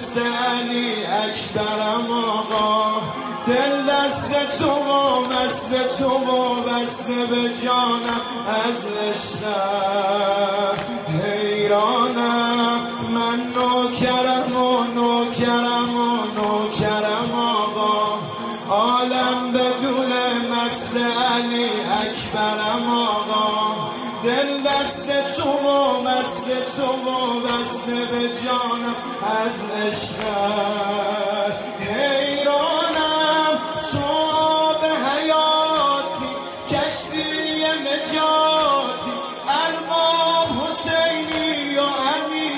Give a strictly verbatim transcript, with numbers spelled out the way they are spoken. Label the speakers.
Speaker 1: مثل علی اکبرم آقا، دل دست تو و مثل تو و بسته به جانم از عشقت حیرانم. من نوکرم و نوکرم و نوکرم آقا، عالم بدون مثل علی اکبرم آقا، دل دست تو و مثل تو و بسته به جانم از عشقت حیرانم. تو به حیاتی کشتی نجاتی، ارباب حسینی و امیر